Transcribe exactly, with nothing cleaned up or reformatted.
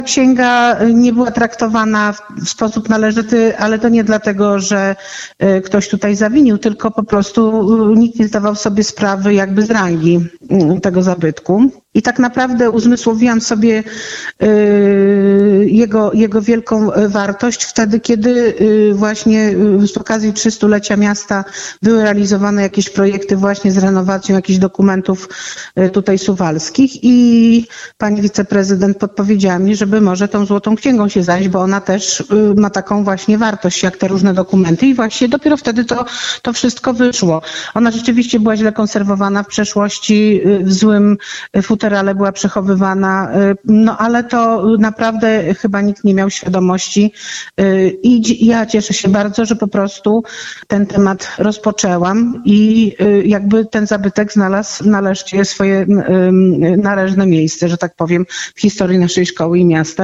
Księga nie była traktowana w sposób należyty, ale to nie dlatego, że ktoś tutaj zawinił, tylko po prostu nikt nie zdawał sobie sprawy jakby z rangi tego zabytku. I tak naprawdę uzmysłowiłam sobie jego, jego wielką wartość wtedy, kiedy właśnie z okazji trzystulecia miasta były realizowane jakieś projekty właśnie z renowacją jakichś dokumentów tutaj suwalskich i pani wiceprezydent podpowiedziała mi, żeby może tą Złotą Księgą się zająć, bo ona też ma taką właśnie wartość jak te różne dokumenty i właśnie dopiero wtedy to, to wszystko wyszło. Ona rzeczywiście była źle konserwowana w przeszłości, w złym futerale była przechowywana, no ale to naprawdę chyba nikt nie miał świadomości i ja cieszę się bardzo, że po prostu ten temat rozpoczęłam i jakby ten zabytek znalazł nareszcie swoje należne miejsce, że tak powiem, w historii naszej szkoły i miasta.